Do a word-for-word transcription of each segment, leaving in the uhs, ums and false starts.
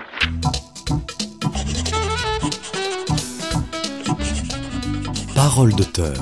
Parole d'auteur.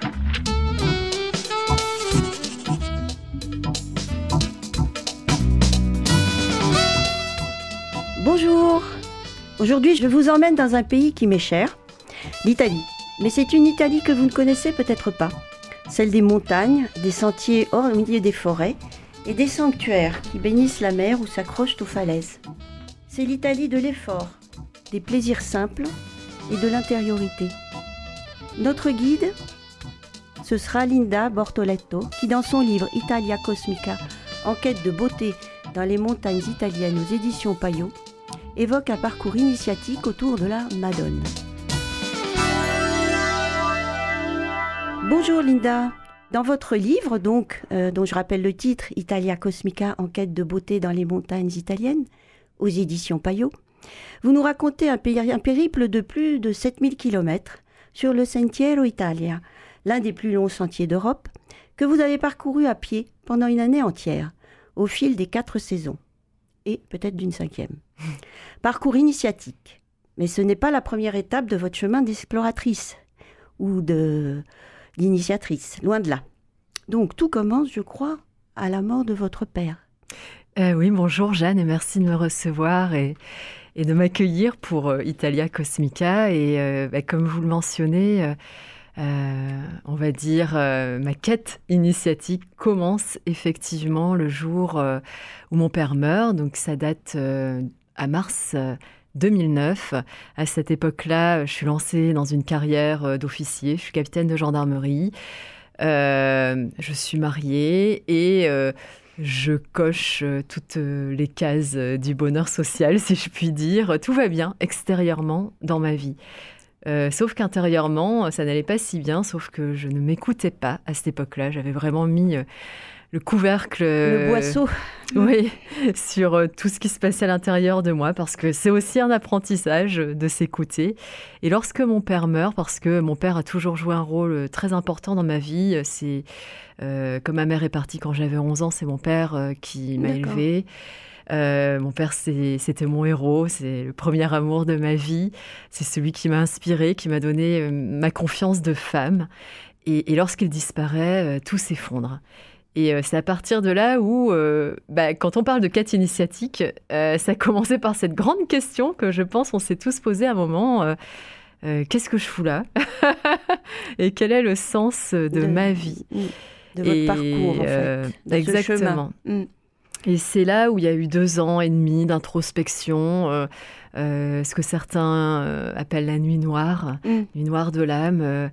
Bonjour. Aujourd'hui, je vous emmène dans un pays qui m'est cher, l'Italie. Mais c'est une Italie que vous ne connaissez peut-être pas. Celle des montagnes, des sentiers hors au milieu des forêts et des sanctuaires qui bénissent la mer ou s'accrochent aux falaises. C'est l'Italie de l'effort, des plaisirs simples et de l'intériorité. Notre guide, ce sera Linda Bortoletto, qui dans son livre Italia Cosmica, en quête de beauté dans les montagnes italiennes aux éditions Payot, évoque un parcours initiatique autour de la Madone. Bonjour Linda. Dans votre livre, donc, euh, dont je rappelle le titre, Italia Cosmica, en quête de beauté dans les montagnes italiennes, aux éditions Payot, vous nous racontez un, péri- un périple de plus de sept mille kilomètres sur le Sentiero Italia, l'un des plus longs sentiers d'Europe, que vous avez parcouru à pied pendant une année entière, au fil des quatre saisons, et peut-être d'une cinquième. Parcours initiatique, mais ce n'est pas la première étape de votre chemin d'exploratrice, ou de... d'initiatrice, loin de là. Donc tout commence, je crois, à la mort de votre père. Euh, oui, bonjour Jeanne et merci de me recevoir et, et de m'accueillir pour euh, Italia Cosmica. Et euh, bah, comme vous le mentionnez, euh, euh, on va dire euh, ma quête initiatique commence effectivement le jour euh, où mon père meurt. Donc ça date euh, à mars euh, deux mille neuf. À cette époque-là, je suis lancée dans une carrière d'officier. Je suis capitaine de gendarmerie. Euh, je suis mariée et euh, je coche toutes les cases du bonheur social, si je puis dire. Tout va bien extérieurement dans ma vie. Euh, sauf qu'intérieurement, ça n'allait pas si bien, sauf que je ne m'écoutais pas à cette époque-là. J'avais vraiment mis euh, le couvercle... Le boisseau. Oui, sur euh, tout ce qui se passait à l'intérieur de moi, parce que c'est aussi un apprentissage de s'écouter. Et lorsque mon père meurt, parce que mon père a toujours joué un rôle très important dans ma vie, c'est euh, comme ma mère est partie quand j'avais onze ans, c'est mon père euh, qui m'a D'accord. élevée. Euh, mon père, c'est, c'était mon héros, c'est le premier amour de ma vie, c'est celui qui m'a inspirée, qui m'a donné euh, ma confiance de femme. Et, et lorsqu'il disparaît, euh, tout s'effondre. Et euh, c'est à partir de là où, euh, bah, quand on parle de quête initiatique, euh, ça a commencé par cette grande question que je pense on s'est tous posé à un moment. Euh, euh, qu'est-ce que je fous là ? Et quel est le sens de, De- ma vie ? De votre Et, parcours, en euh, fait. De ce exactement. chemin. Mm. Et c'est là où il y a eu deux ans et demi d'introspection, euh, euh, ce que certains euh, appellent la nuit noire, Mm. nuit noire de l'âme. Euh,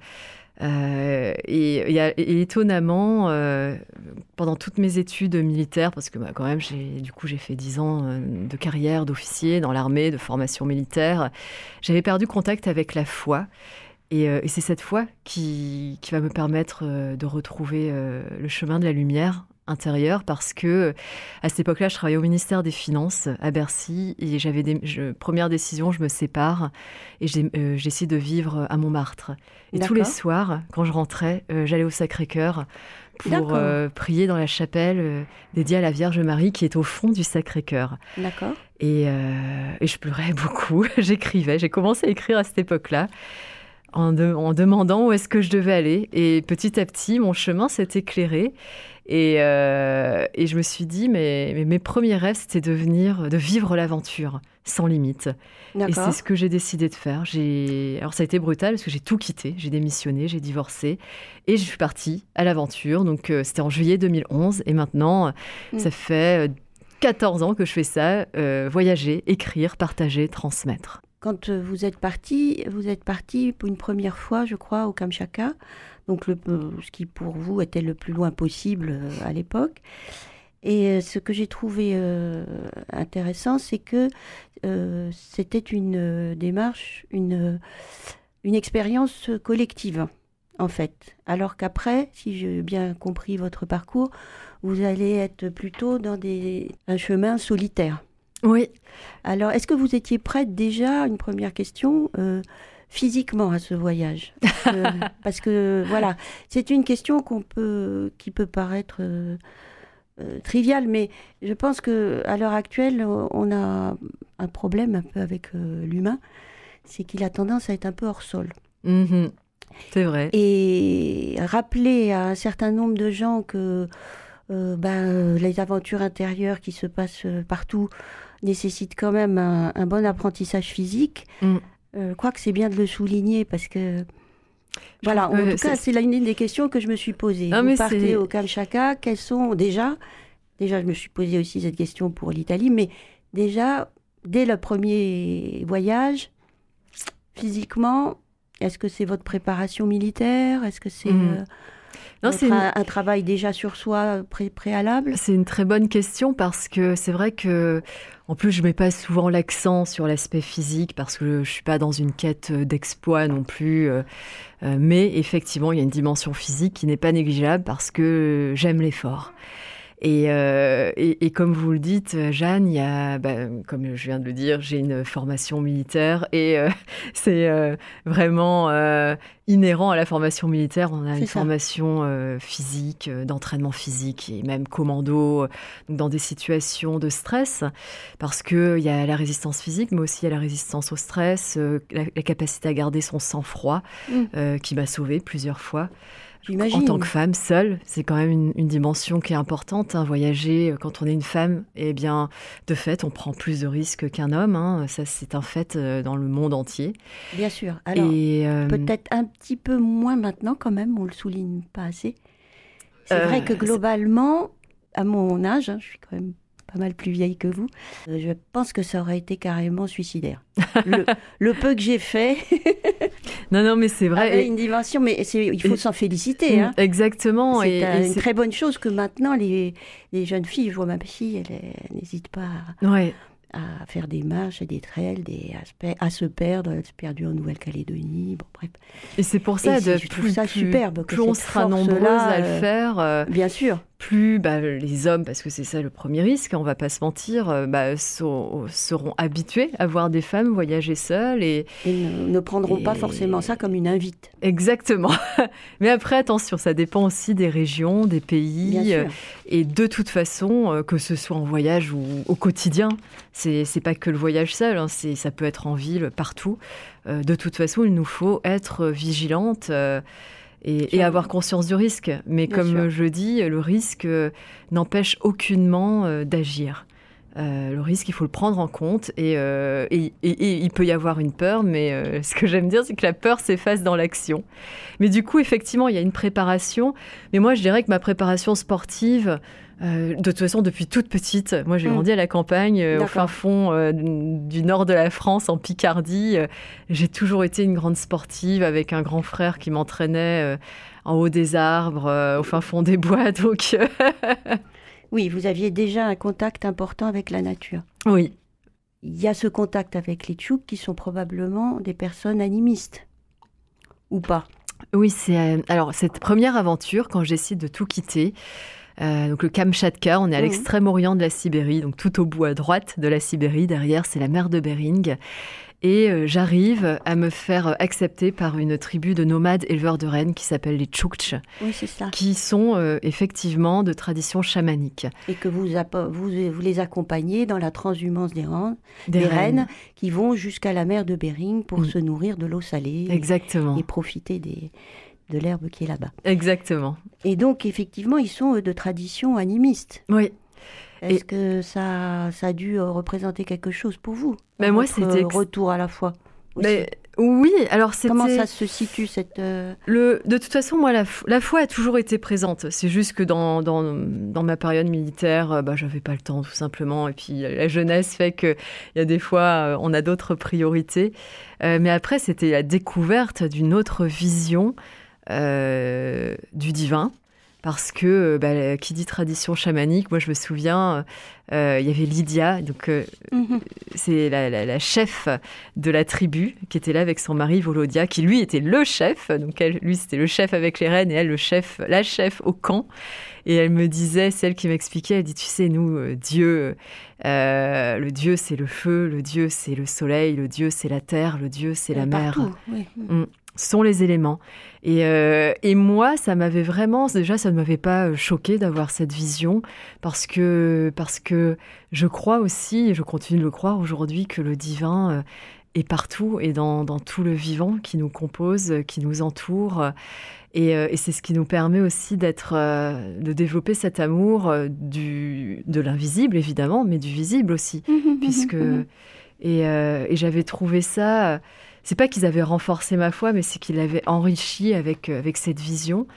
euh, et, et, et étonnamment, euh, pendant toutes mes études militaires, parce que bah, quand même, j'ai, du coup, j'ai fait dix ans euh, de carrière d'officier dans l'armée, de formation militaire, j'avais perdu contact avec la foi. Et, euh, et c'est cette foi qui, qui va me permettre euh, de retrouver euh, le chemin de la lumière intérieure, parce que à cette époque-là, je travaillais au ministère des Finances à Bercy et j'avais des je, première décision, je me sépare et j'ai, euh, j'ai essayé de vivre à Montmartre. Et D'accord. tous les soirs, quand je rentrais, euh, j'allais au Sacré-Cœur pour D'accord. euh, prier dans la chapelle euh, dédiée à la Vierge Marie qui est au fond du Sacré-Cœur. D'accord. Et, euh, et je pleurais beaucoup, j'écrivais, j'ai commencé à écrire à cette époque-là. En, de, en demandant où est-ce que je devais aller. Et petit à petit, mon chemin s'est éclairé. Et, euh, et je me suis dit, mais, mais mes premiers rêves, c'était de, venir, de vivre l'aventure sans limite. D'accord. Et c'est ce que j'ai décidé de faire. J'ai... Alors ça a été brutal parce que j'ai tout quitté. J'ai démissionné, j'ai divorcé. Et je suis partie à l'aventure. Donc euh, c'était en juillet deux mille onze. Et maintenant, Mm. ça fait quatorze ans que je fais ça. Euh, voyager, écrire, partager, transmettre. Quand vous êtes parti, vous êtes parti pour une première fois, je crois, au Kamchatka, donc le, ce qui pour vous était le plus loin possible euh, à l'époque. Et euh, ce que j'ai trouvé euh, intéressant, c'est que euh, c'était une euh, démarche, une, une expérience collective, en fait. Alors qu'après, si j'ai bien compris votre parcours, vous allez être plutôt dans des, un chemin solitaire. Oui. Alors, est-ce que vous étiez prête déjà, une première question, euh, physiquement à ce voyage ? Parce que, parce que, voilà, c'est une question qu'on peut, qui peut paraître euh, euh, trivial, mais je pense qu'à l'heure actuelle, on a un problème un peu avec euh, l'humain, c'est qu'il a tendance à être un peu hors sol. Mmh, c'est vrai. Et rappeler à un certain nombre de gens que euh, ben, les aventures intérieures qui se passent partout nécessitent quand même un, un bon apprentissage physique, mmh. euh, je crois que c'est bien de le souligner parce que voilà, en tout cas, c'est l'une des questions que je me suis posée. Non, Vous partez c'est... au Kamchatka, quels sont déjà, déjà je me suis posé aussi cette question pour l'Italie, mais déjà, dès le premier voyage, physiquement, est-ce que c'est votre préparation militaire? Est-ce que c'est, mmh. euh, non, c'est une... un, un travail déjà sur soi pré- préalable? C'est une très bonne question parce que c'est vrai que, en plus, je mets pas souvent l'accent sur l'aspect physique parce que je suis pas dans une quête d'exploit non plus. Euh, euh, mais effectivement, il y a une dimension physique qui n'est pas négligeable parce que j'aime l'effort. Et, euh, et, et comme vous le dites, Jeanne, il y a, bah, comme je viens de le dire, j'ai une formation militaire et euh, c'est euh, vraiment euh, inhérent à la formation militaire. On a c'est une ça. formation euh, physique, d'entraînement physique et même commando dans des situations de stress parce qu'il y a la résistance physique, mais aussi il y a la résistance au stress, euh, la, la capacité à garder son sang-froid mmh. euh, qui m'a sauvée plusieurs fois. J'imagine. En tant que femme seule, c'est quand même une, une dimension qui est importante. Hein. Voyager, quand on est une femme, eh bien, de fait, on prend plus de risques qu'un homme. Hein. Ça, c'est un fait dans le monde entier. Bien sûr. Alors, Et, euh... peut-être un petit peu moins maintenant quand même, on ne le souligne pas assez. C'est euh, vrai que globalement, à mon âge, hein, je suis quand même pas mal plus vieille que vous, euh, je pense que ça aurait été carrément suicidaire. le, le peu que j'ai fait... Non, non, mais c'est vrai. Avait une dimension, mais c'est, il faut et, s'en féliciter. Hein. Exactement. C'est et, un, et une c'est... très bonne chose que maintenant, les, les jeunes filles, je vois ma fille, elle, elle n'hésite pas à, ouais. à faire des marches, des trails, des, à, à se perdre. Elle s'est perdue en Nouvelle-Calédonie. Bon, bref. Et c'est pour ça, et de c'est, je plus, trouve ça plus, superbe. Plus on sera nombreuses à le faire. Euh, bien sûr. Plus bah, les hommes, parce que c'est ça le premier risque, on ne va pas se mentir, euh, bah, so, seront habitués à voir des femmes voyager seules. Et, et ne, ne prendront et... pas forcément ça comme une invite. Exactement. Mais après, attention, ça dépend aussi des régions, des pays. Euh, et de toute façon, euh, que ce soit en voyage ou au quotidien, c'est, c'est pas que le voyage seul, hein, c'est, ça peut être en ville, partout. Euh, de toute façon, il nous faut être vigilantes. Euh, Et, et avoir conscience du risque. Mais Bien comme sûr. je dis, le risque n'empêche aucunement euh, d'agir. Euh, le risque, il faut le prendre en compte. Et, euh, et, et, et il peut y avoir une peur, mais euh, ce que j'aime dire, c'est que la peur s'efface dans l'action. Mais du coup, effectivement, il y a une préparation. Mais moi, je dirais que ma préparation sportive... Euh, de toute façon, depuis toute petite, moi j'ai grandi mmh. à la campagne, euh, au fin fond euh, du nord de la France, en Picardie. Euh, j'ai toujours été une grande sportive avec un grand frère qui m'entraînait euh, en haut des arbres, euh, au fin fond des bois. Donc, oui, vous aviez déjà un contact important avec la nature. Oui. Il y a ce contact avec les Tchouks qui sont probablement des personnes animistes, ou pas? Oui, c'est euh, alors cette première aventure, quand je décide de tout quitter. Euh, donc le Kamchatka, on est à mmh. l'extrême-orient de la Sibérie, donc tout au bout à droite de la Sibérie. Derrière, c'est la mer de Bering. Et euh, j'arrive à me faire accepter par une tribu de nomades éleveurs de rennes qui s'appelle les Tchouktches. Oui, c'est ça. Qui sont euh, effectivement de tradition chamanique. Et que vous, vous, vous les accompagnez dans la transhumance des, rennes, des, des rennes. rennes qui vont jusqu'à la mer de Bering pour mmh. se nourrir de l'eau salée. Exactement. Et, et profiter des... de l'herbe qui est là-bas. Exactement. Et donc, effectivement, ils sont de tradition animiste. Oui. Est-ce Et... que ça, ça a dû représenter quelque chose pour vous? Ben moi, c'était... Ex... retour à la foi aussi. Mais... Oui, alors c'était... Comment ça se situe, cette... Euh... Le... De toute façon, moi, la, f... la foi a toujours été présente. C'est juste que dans, dans, dans ma période militaire, bah, j'avais pas le temps, tout simplement. Et puis, la jeunesse fait qu'il y a des fois, on a d'autres priorités. Euh, mais après, c'était la découverte d'une autre vision Euh, du divin, parce que bah, qui dit tradition chamanique, moi je me souviens, euh, il y avait Lydia, donc euh, mm-hmm. c'est la, la, la chef de la tribu qui était là avec son mari Volodia, qui lui était le chef, donc elle, lui c'était le chef avec les rennes et elle le chef, la chef au camp. Et elle me disait, c'est elle qui m'expliquait, elle dit, tu sais, nous, euh, Dieu, euh, le Dieu c'est le feu, le Dieu c'est le soleil, le Dieu c'est la terre, le Dieu c'est et la mer. Partout, oui. mm. sont les éléments. Et, euh, et moi, ça m'avait vraiment, déjà, ça ne m'avait pas choqué d'avoir cette vision, parce que, parce que je crois aussi, et je continue de le croire aujourd'hui, que le divin euh, est partout et dans, dans tout le vivant qui nous compose, qui nous entoure. Et, euh, et c'est ce qui nous permet aussi d'être, euh, de développer cet amour euh, du, de l'invisible, évidemment, mais du visible aussi. puisque, et, euh, et j'avais trouvé ça... C'est pas qu'ils avaient renforcé ma foi, mais c'est qu'ils l'avaient enrichi avec, avec cette vision.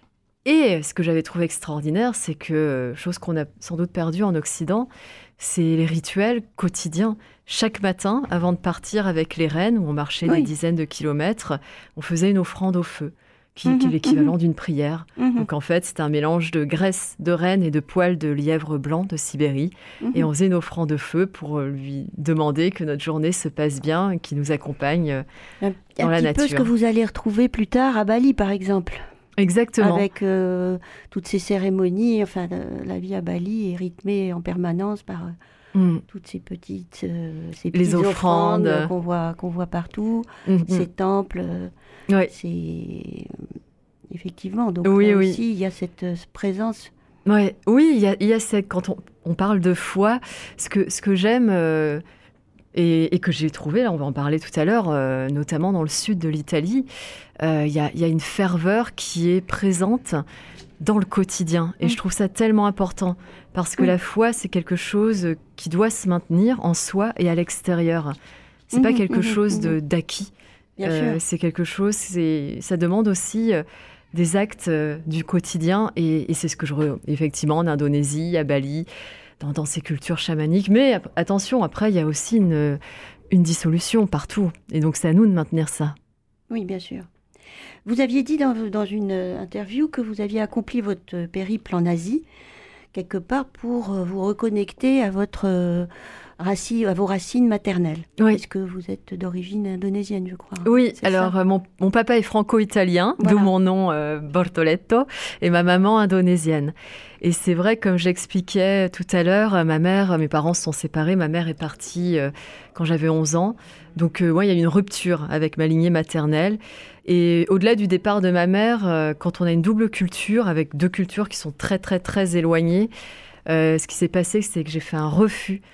Et ce que j'avais trouvé extraordinaire, c'est que, chose qu'on a sans doute perdue en Occident, c'est les rituels quotidiens. Chaque matin, avant de partir avec les reines, où on marchait oui. des dizaines de kilomètres, on faisait une offrande au feu, qui, mmh, qui est l'équivalent mmh. d'une prière. Mmh. Donc en fait, c'était un mélange de graisse de renne et de poils de lièvre blanc de Sibérie. Mmh. Et on faisait une offrande de feu pour lui demander que notre journée se passe bien, qu'il nous accompagne un, dans un la nature. Un petit peu ce que vous allez retrouver plus tard à Bali, par exemple. Exactement. Avec euh, toutes ces cérémonies, enfin, la, la vie à Bali est rythmée en permanence par... Mmh. toutes ces petites, euh, ces petites les offrandes, offrandes qu'on voit, qu'on voit partout, mmh. ces temples... Euh, Ouais. C'est effectivement, donc oui, là oui. aussi, il y a cette euh, présence. Ouais. Oui, il y a, il y a cette, quand on, on parle de foi, ce que, ce que j'aime euh, et, et que j'ai trouvé, là, on va en parler tout à l'heure, euh, notamment dans le sud de l'Italie, euh, il y a, il y a une ferveur qui est présente dans le quotidien. Et mmh. je trouve ça tellement important, parce que mmh. la foi, c'est quelque chose qui doit se maintenir en soi et à l'extérieur. C'est mmh. pas quelque mmh. chose de, d'acquis. Euh, c'est quelque chose, c'est, ça demande aussi euh, des actes euh, du quotidien et, et c'est ce que je re... effectivement en Indonésie, à Bali, dans, dans ces cultures chamaniques. Mais attention, après il y a aussi une, une dissolution partout et donc c'est à nous de maintenir ça. Oui, bien sûr. Vous aviez dit dans, dans une interview que vous aviez accompli votre périple en Asie quelque part pour vous reconnecter à votre euh, Racine, à vos racines maternelles. Oui. Puisque vous êtes d'origine indonésienne, je crois. Oui, c'est alors euh, mon, mon papa est franco-italien, voilà. d'où mon nom euh, Bortoletto, et ma maman indonésienne. Et c'est vrai, comme j'expliquais tout à l'heure, ma mère, mes parents se sont séparés, ma mère est partie euh, quand j'avais onze ans. Donc, euh, ouais, il y a eu une rupture avec ma lignée maternelle. Et au-delà du départ de ma mère, euh, quand on a une double culture, avec deux cultures qui sont très, très, très éloignées, euh, ce qui s'est passé, c'est que j'ai fait un refus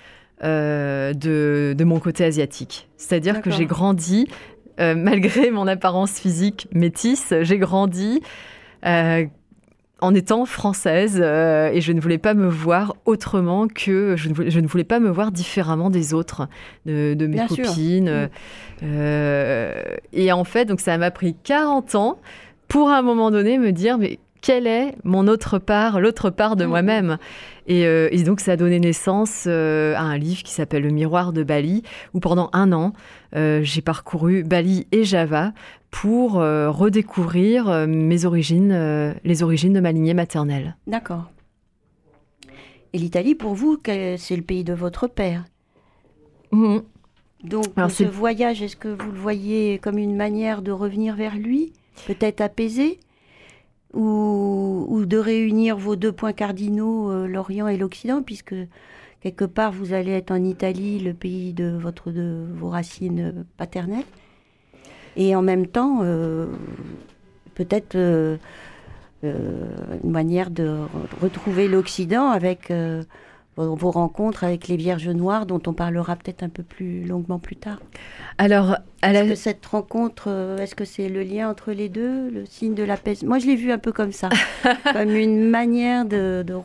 Euh, de, de mon côté asiatique. C'est-à-dire D'accord. que j'ai grandi, euh, malgré mon apparence physique métisse, j'ai grandi euh, en étant française euh, et je ne voulais pas me voir autrement que... Je ne voulais, je ne voulais pas me voir différemment des autres, de, de mes Bien copines. Sûr. Euh, et en fait, donc ça m'a pris quarante ans pour à un moment donné me dire... mais quelle est mon autre part, l'autre part de mmh. moi-même et, euh, et donc, ça a donné naissance euh, à un livre qui s'appelle « Le miroir de Bali », où pendant un an, euh, j'ai parcouru Bali et Java pour euh, redécouvrir euh, mes origines, euh, les origines de ma lignée maternelle. D'accord. Et l'Italie, pour vous, c'est le pays de votre père. Mmh. Donc, Alors, ce c'est... voyage, est-ce que vous le voyez comme une manière de revenir vers lui, peut-être apaisé ? Ou, ou de réunir vos deux points cardinaux, euh, l'Orient et l'Occident, puisque quelque part vous allez être en Italie, le pays de, votre, de vos racines paternelles, et en même temps, euh, peut-être euh, euh, une manière de retrouver l'Occident avec euh, vos, vos rencontres avec les Vierges Noires, dont on parlera peut-être un peu plus longuement plus tard. Alors, à la... Est-ce que cette rencontre, est-ce que c'est le lien entre les deux, le signe de l'apaisement ? Moi, je l'ai vu un peu comme ça, comme une manière de, de,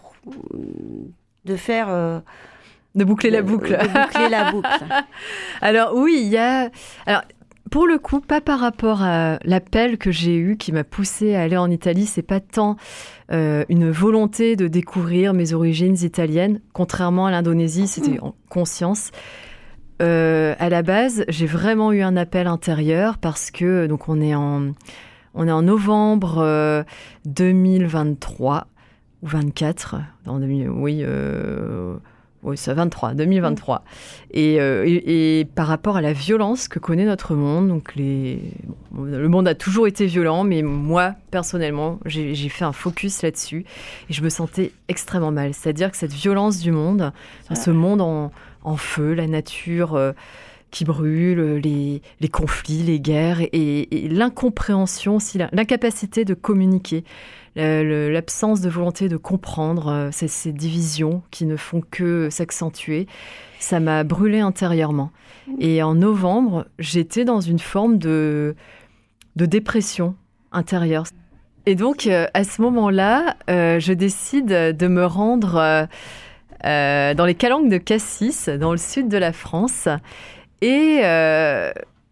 de faire... Euh, de boucler de, la boucle. De boucler la boucle. Alors, oui, il y a... Alors, pour le coup, pas par rapport à l'appel que j'ai eu qui m'a poussée à aller en Italie, c'est pas tant euh, une volonté de découvrir mes origines italiennes, contrairement à l'Indonésie, c'était en conscience. Euh, à la base, j'ai vraiment eu un appel intérieur parce que donc on est en on est en novembre euh, deux mille vingt-trois ou vingt-quatre, en deux mille, oui. Euh, Oui, c'est vingt-trois, deux mille vingt-trois. Mmh. Et, euh, et, et par rapport à la violence que connaît notre monde, donc les, bon, le monde a toujours été violent, mais moi, personnellement, j'ai, j'ai fait un focus là-dessus et je me sentais extrêmement mal. C'est-à-dire que cette violence du monde, enfin, ce monde en, en feu, la nature euh, qui brûlent, les, les conflits, les guerres et, et l'incompréhension aussi, l'incapacité de communiquer, le, l'absence de volonté de comprendre euh, ces, ces divisions qui ne font que s'accentuer. Ça m'a brûlé intérieurement. Et en novembre, j'étais dans une forme de, de dépression intérieure. Et donc, euh, à ce moment-là, euh, je décide de me rendre euh, euh, dans les Calanques de Cassis, dans le sud de la France. Et euh,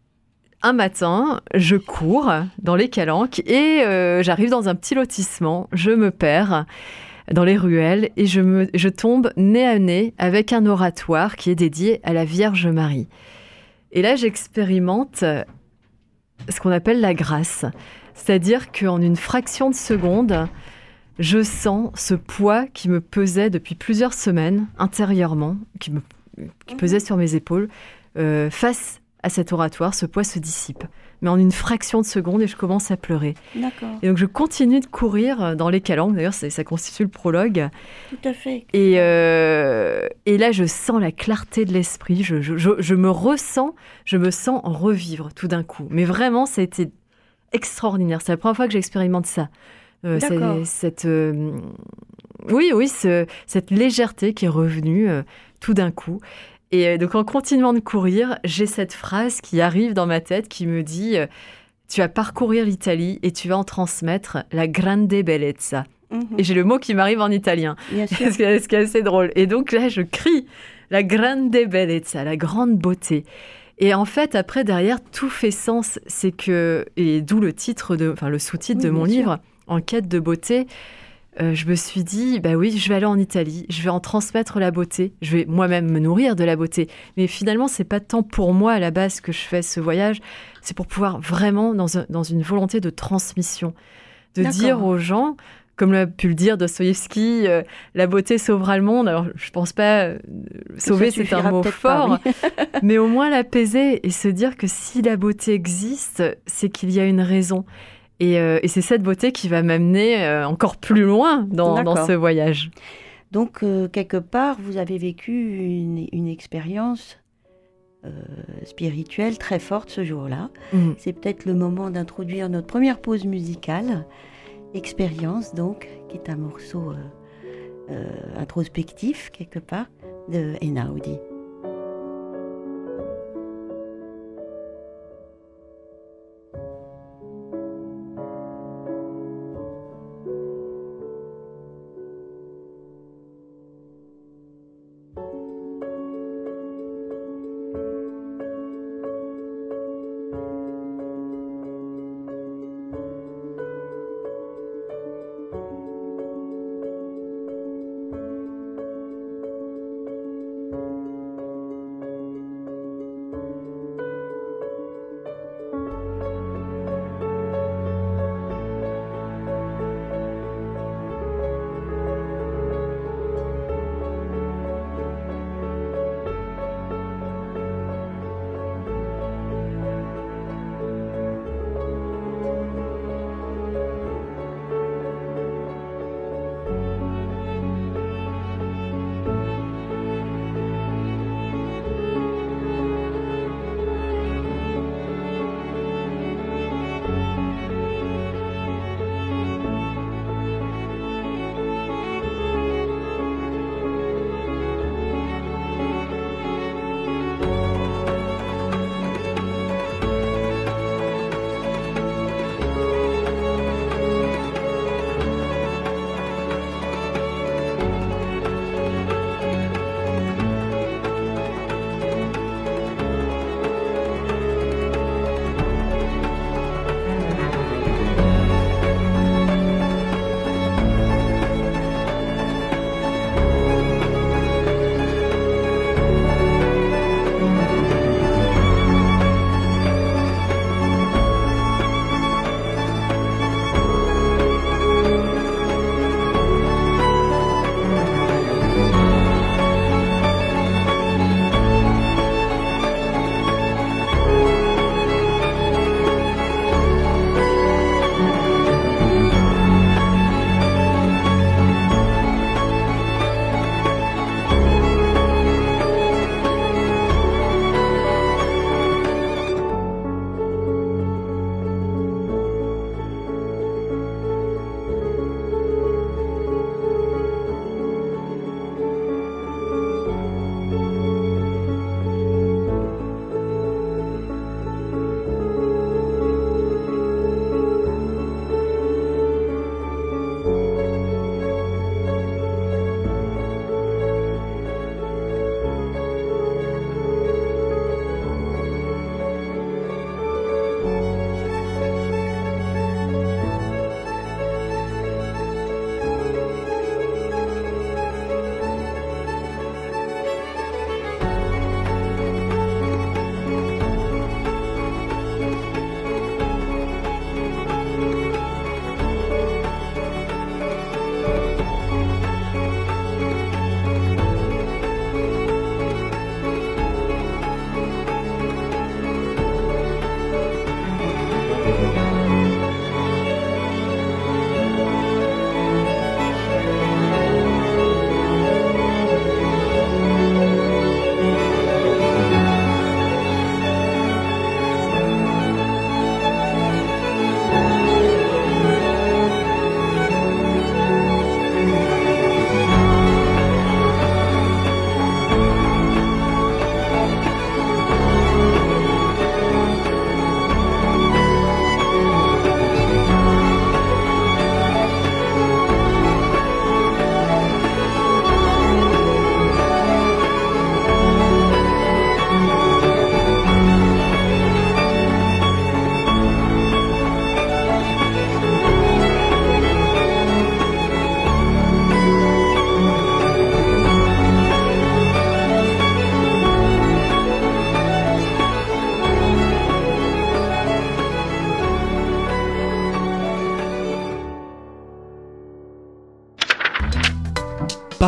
un matin, je cours dans les Calanques et euh, j'arrive dans un petit lotissement. Je me perds dans les ruelles et je, me, je tombe nez à nez avec un oratoire qui est dédié à la Vierge Marie. Et là, j'expérimente ce qu'on appelle la grâce. C'est-à-dire qu'en une fraction de seconde, je sens ce poids qui me pesait depuis plusieurs semaines intérieurement, qui me qui pesait sur mes épaules. Euh, face à cet oratoire, ce poids se dissipe. Mais en une fraction de seconde, et je commence à pleurer. D'accord. Et donc, je continue de courir dans les Calanques. D'ailleurs, ça, ça constitue le prologue. Tout à fait. Et, euh, et là, je sens la clarté de l'esprit. Je, je, je, je me ressens, je me sens revivre tout d'un coup. Mais vraiment, ça a été extraordinaire. C'est la première fois que j'expérimente ça. Euh, D'accord. c'est, cette, euh, oui, oui, ce, cette légèreté qui est revenue euh, tout d'un coup. Et donc, en continuant de courir, j'ai cette phrase qui arrive dans ma tête qui me dit euh, « Tu vas parcourir l'Italie et tu vas en transmettre la grande bellezza ». Mm-hmm. Et j'ai le mot qui m'arrive en italien, Bien sûr. ce qui est, ce qui est assez drôle. Et donc là, je crie « la grande bellezza », la grande beauté. Et en fait, après, derrière, tout fait sens. C'est que, et d'où le titre, de, enfin le sous-titre oui, de mon sûr. livre, « En quête de beauté ». Euh, je me suis dit, bah oui, je vais aller en Italie, je vais en transmettre la beauté, je vais moi-même me nourrir de la beauté. Mais finalement, c'est pas tant pour moi à la base que je fais ce voyage, c'est pour pouvoir vraiment, dans, un, dans une volonté de transmission, de D'accord. dire aux gens, comme l'a pu le dire Dostoïevski, euh, la beauté sauvera le monde. Alors, je pense pas, euh, sauver, c'est un mot fort, pas, oui. mais au moins l'apaiser et se dire que si la beauté existe, c'est qu'il y a une raison. Et, euh, et c'est cette beauté qui va m'amener euh, encore plus loin dans, dans ce voyage. Donc, euh, quelque part, vous avez vécu une, une expérience euh, spirituelle très forte ce jour-là. Mmh. C'est peut-être le moment d'introduire notre première pause musicale. Expérience, donc, qui est un morceau euh, euh, introspectif, quelque part, de Einaudi.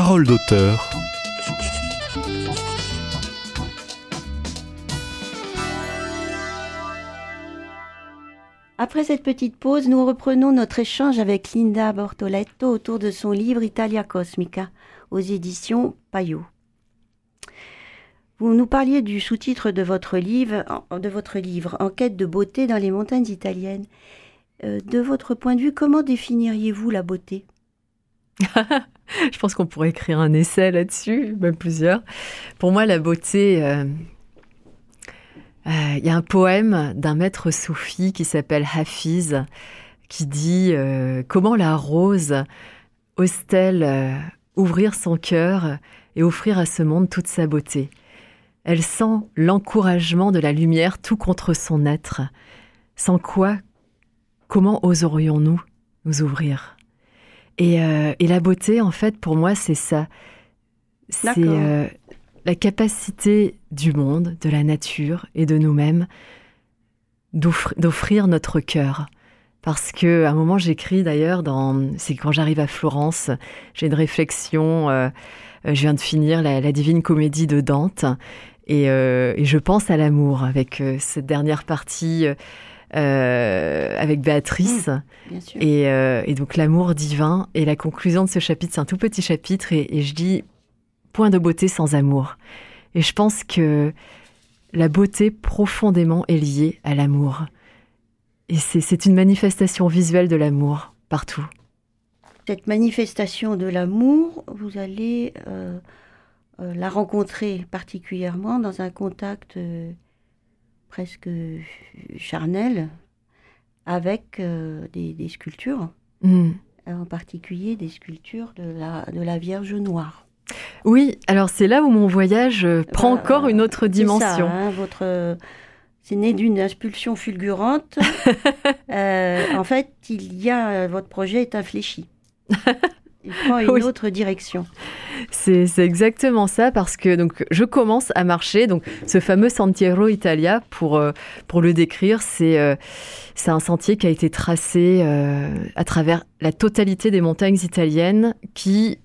Parole d'auteur. Après cette petite pause, nous reprenons notre échange avec Linda Bortoletto autour de son livre Italia Cosmica aux éditions Payot. Vous nous parliez du sous-titre de votre livre, de votre livre En quête de beauté dans les montagnes italiennes. Euh, de votre point de vue, comment définiriez-vous la beauté ? Je pense qu'on pourrait écrire un essai là-dessus, même plusieurs. Pour moi, la beauté... Euh... Il euh, y a un poème d'un maître soufi qui s'appelle Hafiz, qui dit euh, « Comment la rose ose-t-elle euh, ouvrir son cœur et offrir à ce monde toute sa beauté ? Elle sent l'encouragement de la lumière tout contre son être. Sans quoi, comment oserions-nous nous ouvrir ?» et, euh, et la beauté, en fait, pour moi, c'est ça. C'est... Euh, la capacité du monde, de la nature et de nous-mêmes d'offrir, d'offrir notre cœur. Parce qu'à un moment, j'écris d'ailleurs, dans, c'est quand j'arrive à Florence, j'ai une réflexion, euh, je viens de finir la, la Divine Comédie de Dante, et, euh, et je pense à l'amour avec euh, cette dernière partie euh, avec Béatrice, mmh, bien sûr. Et, euh, et donc l'amour divin. Et la conclusion de ce chapitre, c'est un tout petit chapitre, et, et je dis... Point de beauté sans amour. Et je pense que la beauté profondément est liée à l'amour. Et c'est, c'est une manifestation visuelle de l'amour partout. Cette manifestation de l'amour, vous allez euh, euh, la rencontrer particulièrement dans un contact euh, presque charnel avec euh, des, des sculptures, mmh. en particulier des sculptures de la, de la Vierge Noire. Oui, alors c'est là où mon voyage prend euh, encore une autre dimension. C'est ça, hein, votre... c'est né d'une impulsion fulgurante. euh, en fait, il y a... votre projet est infléchi. Il prend une oui. autre direction. C'est, c'est exactement ça, parce que donc, je commence à marcher. Donc, ce fameux Sentiero Italia, pour, euh, pour le décrire, c'est, euh, c'est un sentier qui a été tracé euh, à travers la totalité des montagnes italiennes qui...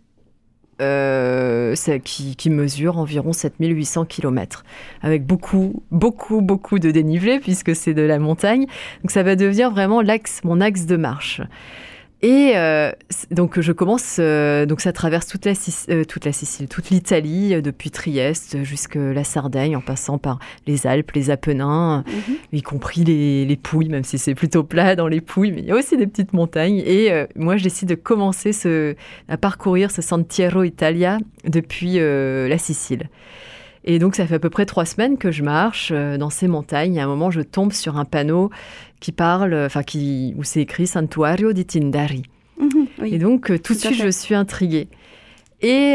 Euh, qui, qui mesure environ sept mille huit cents kilomètres, avec beaucoup, beaucoup, beaucoup de dénivelé, puisque c'est de la montagne. Donc ça va devenir vraiment l'axe, mon axe de marche. Et euh, donc je commence, euh, donc ça traverse toute la, euh, toute la Sicile, toute l'Italie, euh, depuis Trieste jusqu'à la Sardaigne, en passant par les Alpes, les Apennins, mm-hmm. y compris les, les Pouilles, même si c'est plutôt plat dans les Pouilles, mais il y a aussi des petites montagnes. Et euh, moi, je décide de commencer ce, à parcourir ce Sentiero Italia depuis euh, la Sicile. Et donc, ça fait à peu près trois semaines que je marche euh, dans ces montagnes. À un moment, je tombe sur un panneau qui parle, enfin, qui, où c'est écrit Santuario di Tindari. Mmh, oui, et donc, euh, tout, tout de suite, je suis intriguée. Et,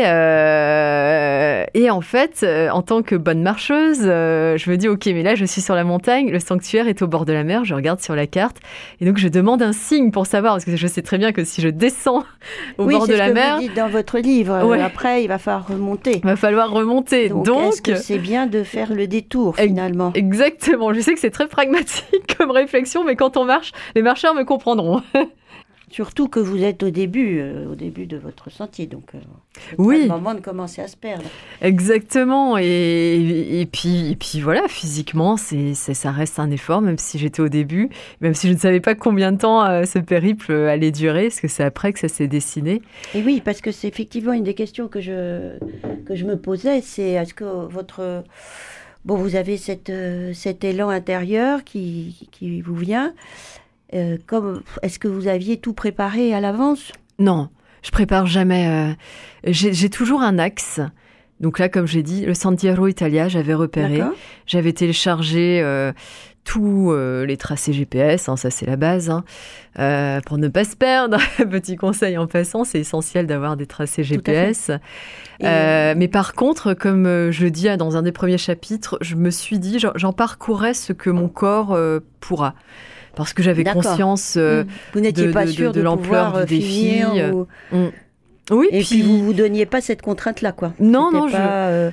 euh, et en fait, euh, en tant que bonne marcheuse, euh, je me dis, OK, mais là, je suis sur la montagne, le sanctuaire est au bord de la mer, je regarde sur la carte, et donc je demande un signe pour savoir, parce que je sais très bien que si je descends au oui, bord de la mer... Oui, c'est ce que vous dites dans votre livre, ouais. Après, il va falloir remonter. Il va falloir remonter. Donc, donc est-ce que c'est bien de faire le détour, finalement ? Exactement, je sais que c'est très pragmatique comme réflexion, mais quand on marche, les marcheurs me comprendront. Surtout que vous êtes au début, euh, au début de votre sentier, donc euh, c'est oui. le moment de commencer à se perdre. Exactement, et, et, puis, et puis voilà, physiquement, c'est, c'est, ça reste un effort, même si j'étais au début, même si je ne savais pas combien de temps euh, ce périple allait durer, parce que c'est après que ça s'est dessiné. Et oui, parce que c'est effectivement une des questions que je, que je me posais, c'est est-ce que votre... Bon, vous avez cette, euh, cet élan intérieur qui, qui vous vient... Euh, comme, est-ce que vous aviez tout préparé à l'avance ? Non, je prépare jamais. Euh, j'ai, j'ai toujours un axe. Donc là, comme j'ai dit, le Sentiero Italia, j'avais repéré. D'accord. J'avais téléchargé euh, tous euh, les tracés G P S, hein, ça c'est la base, hein, euh, pour ne pas se perdre. Petit conseil en passant, c'est essentiel d'avoir des tracés G P S. Euh, mais par contre, comme je le dis dans un des premiers chapitres, je me suis dit, j'en, j'en parcourrais ce que mon corps euh, pourra. Parce que j'avais D'accord. conscience euh, vous n'étiez de, pas de, sûr de, de de l'ampleur du défi. Ou... Mmh. Oui, et puis, puis vous vous donniez pas cette contrainte-là, quoi. Non, C'était non, pas, je. Euh,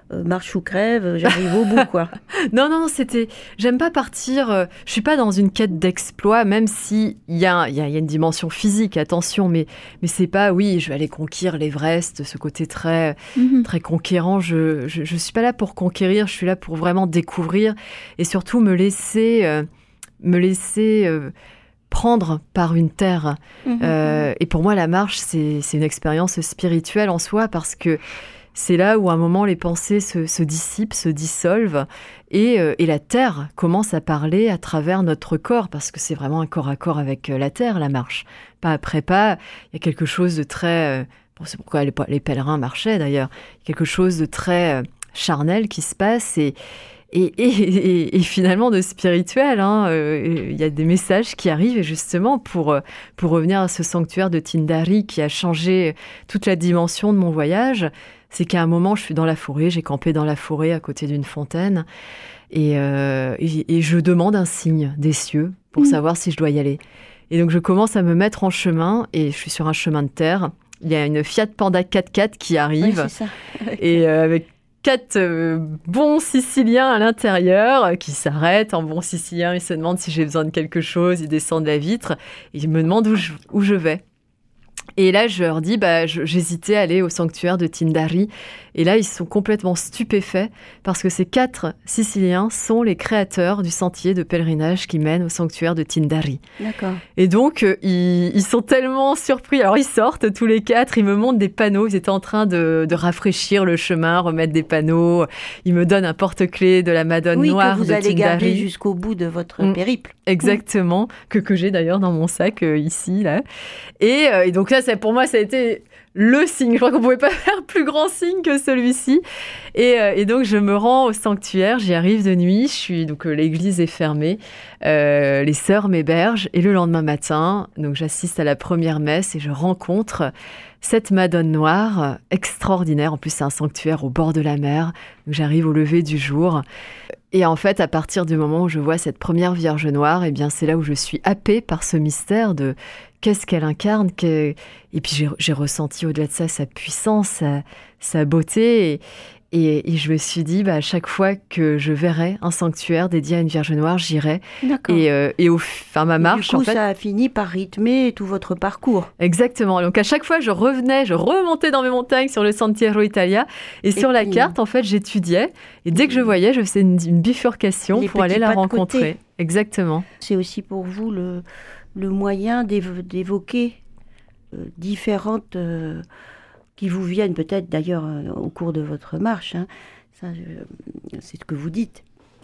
euh, marche ou crève, j'arrive au bout, quoi. Non, non, c'était... J'aime pas partir... Euh, je suis pas dans une quête d'exploit, même si il y a, y, a, y a une dimension physique, attention, mais, mais c'est pas, oui, je vais aller conquérir l'Everest, ce côté très, mm-hmm. très conquérant. Je, je, je suis pas là pour conquérir, je suis là pour vraiment découvrir et surtout me laisser... Euh, me laisser... Euh, prendre par une terre. Mmh. Euh, et pour moi, la marche, c'est, c'est une expérience spirituelle en soi parce que c'est là où à un moment les pensées se, se dissipent, se dissolvent et, euh, et la terre commence à parler à travers notre corps parce que c'est vraiment un corps à corps avec la terre, la marche. Pas après pas, il y a quelque chose de très... Euh, bon, c'est pourquoi les, les pèlerins marchaient d'ailleurs. Il y a quelque chose de très euh, charnel qui se passe et Et, et, et, et finalement de spirituel, hein. Euh, il y a des messages qui arrivent et justement pour, pour revenir à ce sanctuaire de Tindari qui a changé toute la dimension de mon voyage, c'est qu'à un moment je suis dans la forêt, j'ai campé dans la forêt à côté d'une fontaine et, euh, et, et je demande un signe des cieux pour mmh. savoir si je dois y aller. Et donc je commence à me mettre en chemin et je suis sur un chemin de terre. Il y a une Fiat Panda quatre-quatre qui arrive oui, c'est ça. et euh, avec quatre euh, bons Siciliens à l'intérieur euh, qui s'arrêtent. En bon Sicilien, ils se demandent si j'ai besoin de quelque chose. Ils descendent la vitre et ils me demandent où je, où je vais. Et là, je leur dis, bah, je, j'hésitais à aller au sanctuaire de Tindari. Et là, ils sont complètement stupéfaits parce que ces quatre Siciliens sont les créateurs du sentier de pèlerinage qui mène au sanctuaire de Tindari. D'accord. Et donc, euh, ils, ils sont tellement surpris. Alors, ils sortent tous les quatre, ils me montrent des panneaux. Ils étaient en train de, de rafraîchir le chemin, remettre des panneaux. Ils me donnent un porte-clés de la Madone oui, Noire de Tindari. Oui, que vous allez Tindari. garder jusqu'au bout de votre mmh. périple. Exactement, mmh. que, que j'ai d'ailleurs dans mon sac euh, ici, là. Et, euh, et donc là, ça, pour moi, ça a été le signe. Je crois qu'on ne pouvait pas faire plus grand signe que celui-ci. Et, euh, et donc, je me rends au sanctuaire. J'y arrive de nuit. Je suis, donc, euh, l'église est fermée. Euh, les sœurs m'hébergent. Et le lendemain matin, donc, j'assiste à la première messe et je rencontre cette Madone Noire extraordinaire. En plus, c'est un sanctuaire au bord de la mer. Donc, j'arrive au lever du jour. Et en fait, à partir du moment où je vois cette première Vierge Noire, eh bien, c'est là où je suis happée par ce mystère de qu'est-ce qu'elle incarne. Que... Et puis, j'ai, j'ai ressenti au-delà de ça sa puissance, sa, sa beauté. Et, et, et je me suis dit, bah, à chaque fois que je verrai un sanctuaire dédié à une Vierge Noire, j'irai. D'accord. Et, euh, et au, enfin, ma marche, du coup, en fait, ça a fini par rythmer tout votre parcours. Exactement. Donc, à chaque fois, je revenais, je remontais dans mes montagnes sur le Sentiero Italia. Et, et sur puis, la carte, en fait, j'étudiais. Et dès que je voyais, je faisais une, une bifurcation pour aller la rencontrer. Côté. Exactement. C'est aussi pour vous le, le moyen d'évo- d'évoquer euh, différentes... Euh, qui vous viennent peut-être d'ailleurs euh, au cours de votre marche. Hein. Ça, je, c'est ce que vous dites.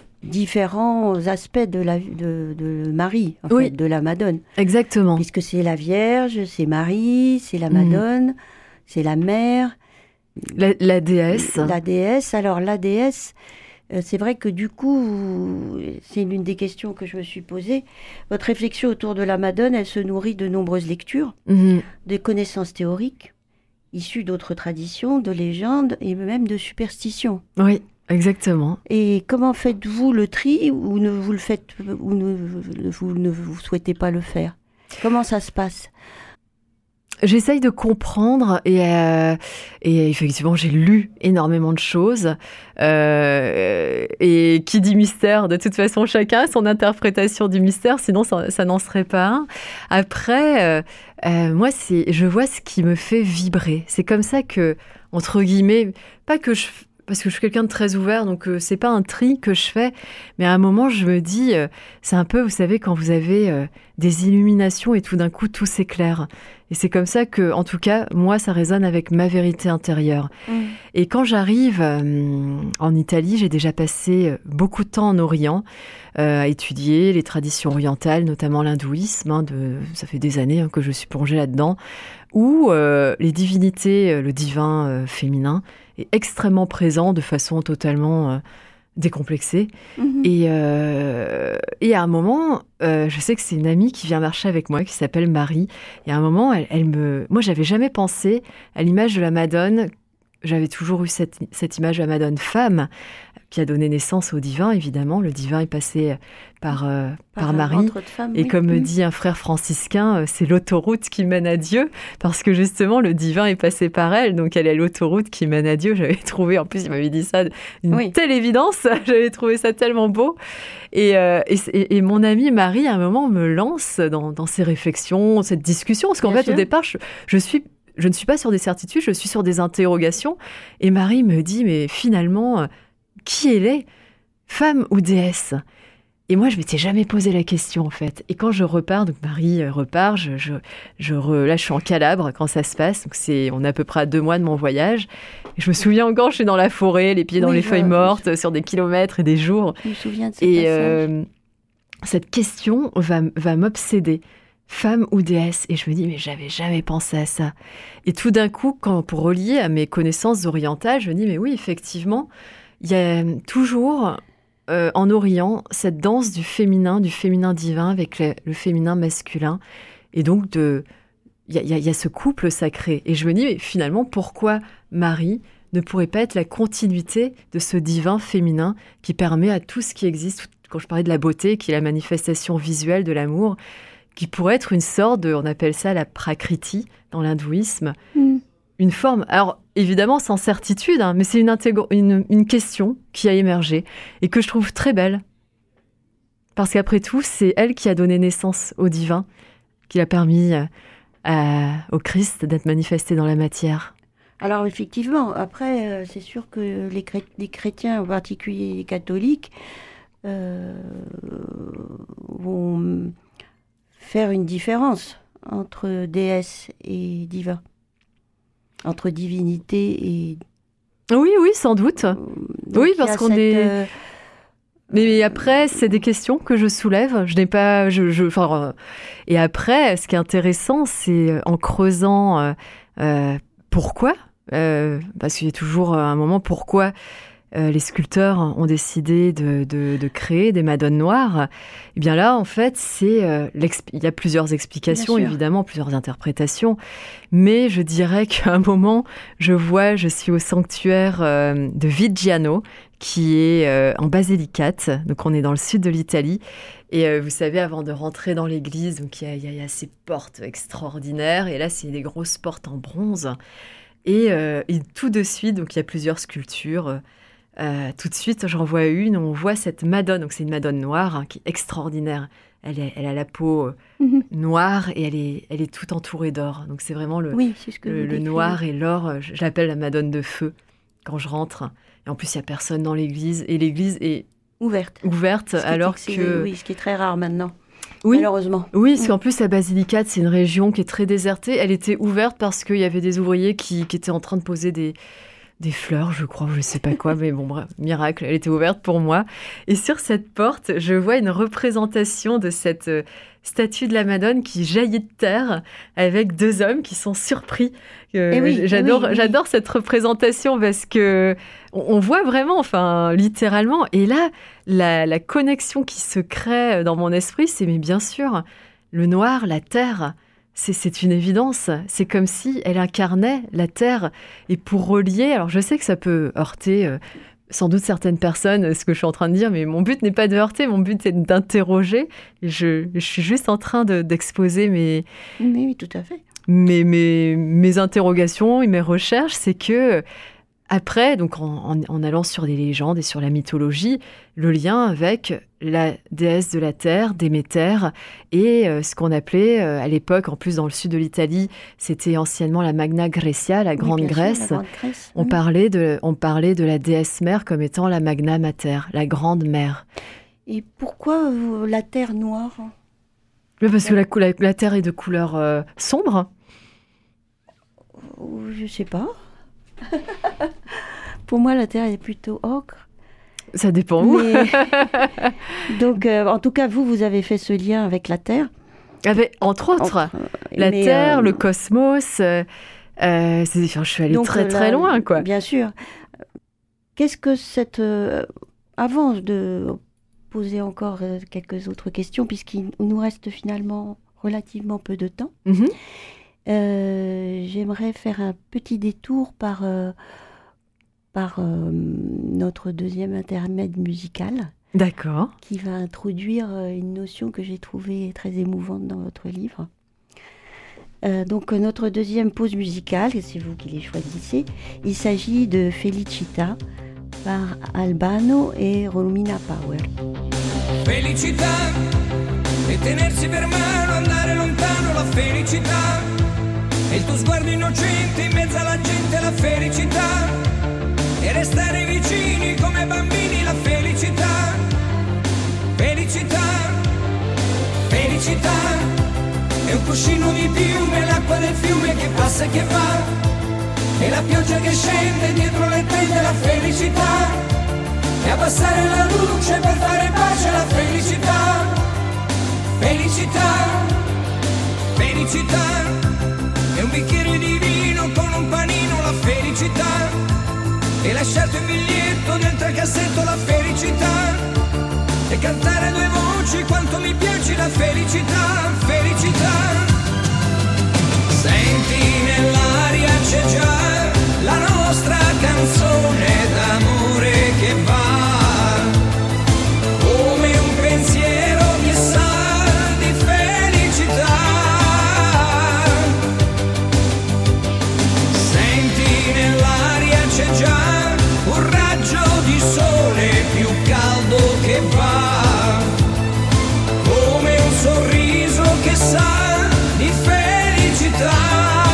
Différents aspects de, la, de, de Marie, en oui. fait, de la Madone. Exactement. Puisque c'est la Vierge, c'est Marie, c'est la Madone, mmh. c'est la mère. La, la déesse. La déesse. Alors, la déesse, euh, c'est vrai que du coup, c'est l'une des questions que je me suis posée. Votre réflexion autour de la Madone, elle se nourrit de nombreuses lectures, mmh. des connaissances théoriques, issues d'autres traditions, de légendes et même de superstitions. Oui. Exactement. Et comment faites-vous le tri ou ne vous le faites ou ne, vous ne vous souhaitez pas le faire? Comment ça se passe? J'essaye de comprendre et, euh, et effectivement j'ai lu énormément de choses euh, et qui dit mystère, de toute façon chacun a son interprétation du mystère, sinon ça, ça n'en serait pas un. Après, euh, euh, moi c'est, je vois ce qui me fait vibrer. C'est comme ça que, entre guillemets, pas que je... Parce que je suis quelqu'un de très ouvert, donc euh, c'est pas un tri que je fais. Mais à un moment, je me dis, euh, c'est un peu, vous savez, quand vous avez euh, des illuminations et tout d'un coup, tout s'éclaire. Et c'est comme ça que, en tout cas, moi, ça résonne avec ma vérité intérieure. Mmh. Et quand j'arrive euh, en Italie, j'ai déjà passé beaucoup de temps en Orient euh, à étudier les traditions orientales, notamment l'hindouisme. Hein, de, ça fait des années hein, que je suis plongée là-dedans. Où euh, les divinités, le divin euh, féminin, est extrêmement présent de façon totalement euh, décomplexée. Mmh. Et, euh, et à un moment, euh, je sais que c'est une amie qui vient marcher avec moi, qui s'appelle Marie. Et à un moment, elle, elle me... Moi, j'avais jamais pensé à l'image de la Madone j'avais toujours eu cette, cette image de la Madone femme qui a donné naissance au divin, évidemment. Le divin est passé par, euh, par, par Marie. Femmes, et oui. comme me mmh. dit un frère franciscain, c'est l'autoroute qui mène à Dieu, parce que justement, le divin est passé par elle, donc elle est l'autoroute qui mène à Dieu. J'avais trouvé, en plus, il m'avait dit ça, une oui. telle évidence, j'avais trouvé ça tellement beau. Et, euh, et, et mon amie Marie, à un moment, me lance dans, dans ces réflexions, cette discussion, parce qu'en Bien fait, sûr. au départ, je, je suis... Je ne suis pas sur des certitudes, je suis sur des interrogations. Et Marie me dit, mais finalement, qui elle est, femme ou déesse? Et moi, je ne m'étais jamais posé la question, en fait. Et quand je repars, donc Marie repart, je, je, je re, là, je suis en Calabre quand ça se passe. Donc c'est, on est à peu près à deux mois de mon voyage. Et je me souviens encore, je suis dans la forêt, les pieds dans oui, les je, feuilles mortes, je... sur des kilomètres et des jours. Je me souviens de ce et passage. Euh, cette question va, va m'obséder. Femme ou déesse? Et je me dis, mais j'avais jamais pensé à ça. Et tout d'un coup, quand, pour relier à mes connaissances orientales, je me dis, mais oui, effectivement, il y a toujours, euh, en Orient, cette danse du féminin, du féminin divin avec le, le féminin masculin. Et donc, de, il y, y, y a ce couple sacré. Et je me dis, mais finalement, pourquoi Marie ne pourrait pas être la continuité de ce divin féminin qui permet à tout ce qui existe, quand je parlais de la beauté, qui est la manifestation visuelle de l'amour, qui pourrait être une sorte de, on appelle ça la prakriti dans l'hindouisme, mm. une forme, alors évidemment sans certitude, hein, mais c'est une, intégr- une, une question qui a émergé et que je trouve très belle. Parce qu'après tout, c'est elle qui a donné naissance au divin, qui a permis à, au Christ d'être manifesté dans la matière. Alors effectivement, après, euh, c'est sûr que les, chré- les chrétiens, en particulier les catholiques, euh, vont faire une différence entre déesse et divin, entre divinité et... Oui, oui, sans doute. Donc, oui, parce qu'on cette, est... Euh... Mais après, c'est des questions que je soulève. Je n'ai pas... Je, je, enfin, euh... Et après, ce qui est intéressant, c'est en creusant euh, euh, pourquoi, euh, parce qu'il y a toujours un moment pourquoi Euh, les sculpteurs ont décidé de, de, de créer des madones noires. Et bien là, en fait, c'est euh, il y a plusieurs explications, évidemment, plusieurs interprétations. Mais je dirais qu'à un moment, je vois, je suis au sanctuaire euh, de Viggiano, qui est euh, en Basilicate. Donc, on est dans le sud de l'Italie. Et euh, vous savez, avant de rentrer dans l'église, donc il y, y, y a ces portes extraordinaires. Et là, c'est des grosses portes en bronze. Et, euh, et tout de suite, donc il y a plusieurs sculptures. Euh, tout de suite, j'en vois une, on voit cette Madone, donc c'est une Madone noire hein, qui est extraordinaire. Elle, est, elle a la peau mm-hmm. noire et elle est, elle est toute entourée d'or. Donc c'est vraiment le, oui, c'est ce que le, le noir et l'or. Je, je l'appelle la Madone de feu quand je rentre. Et en plus, il n'y a personne dans l'église. Et l'église est ouverte. Ouverte alors est, que... Oui, ce qui est très rare maintenant. Oui, malheureusement. Oui, parce qu'en plus, la Basilicate, c'est une région qui est très désertée. Elle était ouverte parce qu'il y avait des ouvriers qui, qui étaient en train de poser des... des fleurs, je crois, je ne sais pas quoi, mais bon, bref, miracle, elle était ouverte pour moi. Et sur cette porte, je vois une représentation de cette euh, statue de la Madone qui jaillit de terre avec deux hommes qui sont surpris. Euh, oui, j'adore, oui, oui. j'adore cette représentation parce que on, on voit vraiment, enfin, littéralement. Et là, la, la connexion qui se crée dans mon esprit, c'est, mais bien sûr, le noir, la terre. C'est, c'est une évidence. C'est comme si elle incarnait la terre. Et pour relier, alors je sais que ça peut heurter euh, sans doute certaines personnes, ce que je suis en train de dire, mais mon but n'est pas de heurter, mon but est d'interroger. Et je, je suis juste en train de, d'exposer mes, oui, oui, tout à fait. mes, mes, mes interrogations et mes recherches. C'est que après, donc en, en, en allant sur des légendes et sur la mythologie, le lien avec la déesse de la terre, Déméter, et euh, ce qu'on appelait euh, à l'époque, en plus dans le sud de l'Italie, c'était anciennement la Magna Graecia, la Grande oui, Grèce. Sûr, la Grande Grèce. On, oui. parlait de, on parlait de la déesse mère comme étant la Magna Mater, la Grande Mère. Et pourquoi euh, la terre noire? Parce que la, la, la terre est de couleur euh, sombre. Je sais pas. Pour moi, la terre est plutôt ocre. Ça dépend où. Mais... Donc, euh, en tout cas, vous, vous avez fait ce lien avec la terre. Avec, entre autres, entre, la mais, terre, euh... le cosmos. Euh, euh, c'est, enfin, je suis allée Donc, très, très la... loin, quoi. Bien sûr. Qu'est-ce que cette... Euh, avant de poser encore euh, quelques autres questions, puisqu'il nous reste finalement relativement peu de temps, mm-hmm. Euh, j'aimerais faire un petit détour par euh, par euh, notre deuxième intermède musical. D'accord. Qui va introduire une notion que j'ai trouvée très émouvante dans votre livre. Euh, donc notre deuxième pause musicale, et c'est vous qui les choisissez, il s'agit de Felicità par Albano e Romina Power. Felicità e tenersi per mano, andare lontano, la felicità e il tuo sguardo innocente in mezzo alla gente, la felicità e restare vicini come bambini, la felicità, felicità, felicità è un cuscino di piume, l'acqua del fiume che passa e che va e la pioggia che scende dietro le tende, la felicità e abbassare la luce per fare pace, la felicità, felicità, felicità è un bicchiere di vino con un panino, la felicità e lasciarti un biglietto dentro il cassetto, la felicità e cantare a due voci quanto mi piace, la felicità, felicità. Senti nell'aria c'è già la nostra canzone d'amore che va come un pensiero che sa di felicità. Senti nell'aria c'è già un raggio di sole più caldo che va come un sorriso che sa di felicità.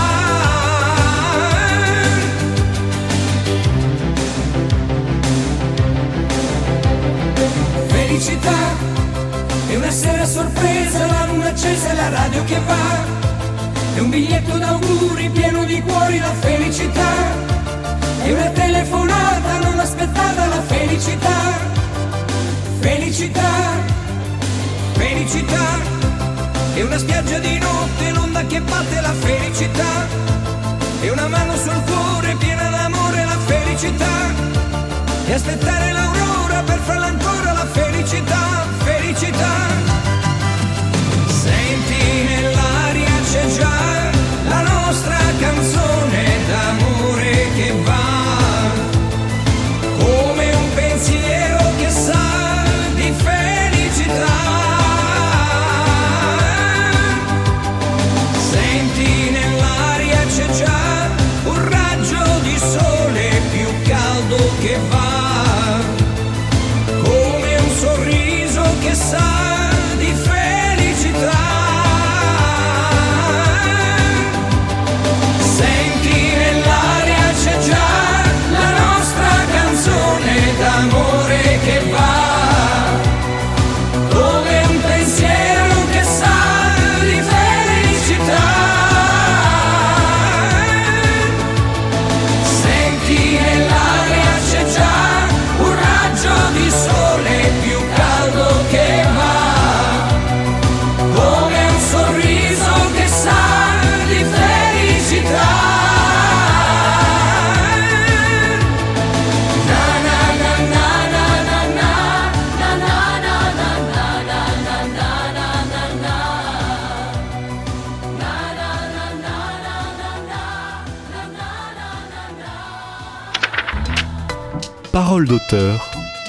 Felicità è una sera sorpresa, la luna accesa e la radio che va, è un biglietto d'auguri pieno di cuori, la felicità è una telefonata non aspettata, la felicità, felicità, felicità è una spiaggia di notte, l'onda che batte, la felicità è una mano sul cuore piena d'amore, la felicità e aspettare l'aurora per farla ancora, la felicità, felicità. Senti nell'aria c'è già la nostra canzone d'amore che va come un pensiero che sa di felicità. Senti nell'aria c'è già un raggio di sole più caldo che va come un sorriso che sa di felicità. Senti nell'aria c'è già la nostra canzone d'amore che va come un pensiero che sa di felicità. Senti nell'aria c'è già un raggio di sole più caldo che va come un sorriso che sa di felicità. Na na na na na na na na na na na na na na na na. Na na na na na na na na na. Parole d'auteur.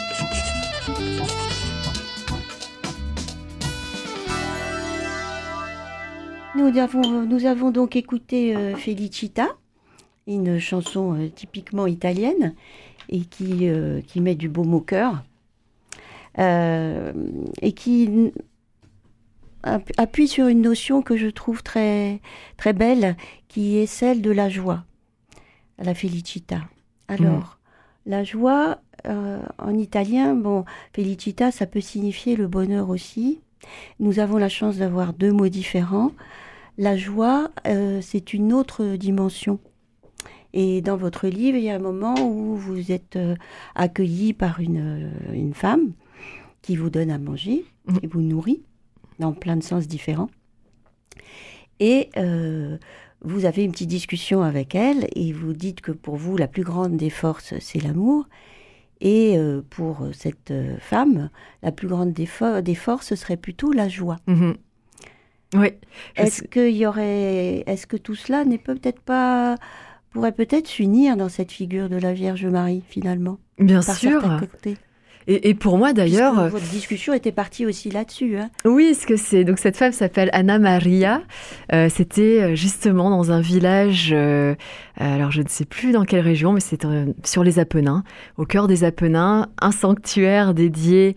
Nous avons, nous avons donc écouté euh, Felicità, une chanson euh, typiquement italienne et qui, euh, qui met du baume au cœur euh, et qui app- appuie sur une notion que je trouve très, très belle, qui est celle de la joie, la felicità. Alors, mmh. la joie, euh, en italien, bon, felicità, ça peut signifier le bonheur aussi. Nous avons la chance d'avoir deux mots différents. La joie, euh, c'est une autre dimension. Et dans votre livre, il y a un moment où vous êtes euh, accueilli par une, euh, une femme qui vous donne à manger, mmh. qui vous nourrit, dans plein de sens différents. Et euh, vous avez une petite discussion avec elle et vous dites que pour vous, la plus grande des forces, c'est l'amour. Et euh, pour cette euh, femme, la plus grande des, fo- des forces, ce serait plutôt la joie. Mmh. Oui. Est-ce, sais... qu'il y aurait... Est-ce que tout cela n'est peut-être pas pourrait peut-être s'unir dans cette figure de la Vierge Marie, finalement. Bien par sûr. certains côtés. Et, et pour moi, d'ailleurs... Puisque votre discussion était partie aussi là-dessus. Hein. Oui, ce que c'est. Donc, cette femme s'appelle Anna Maria. Euh, c'était justement dans un village, euh, alors je ne sais plus dans quelle région, mais c'est euh, sur les Apennins, au cœur des Apennins, un sanctuaire dédié